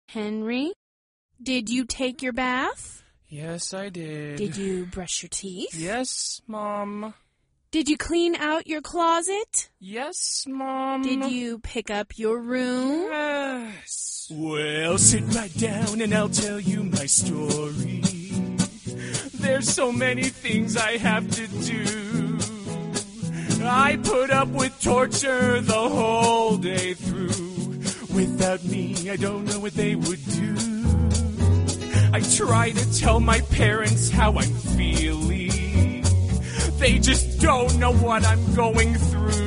Henry, did you take your bath? Yes, I did. Did you brush your teeth? Yes, Mom. Did you clean out your closet? Yes, Mom. Did you pick up your room? Yes. Well, sit right down and I'll tell you my story. There's so many things I have to do. I put up with torture the whole day through. Without me, I don't know what they would do. I try to tell my parents how I'm feeling. They just don't know what I'm going through.